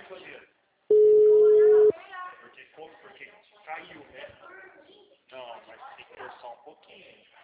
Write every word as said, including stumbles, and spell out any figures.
goleiro. Porque como? Porque caiu, né? Não, mas tem que forçar um pouquinho.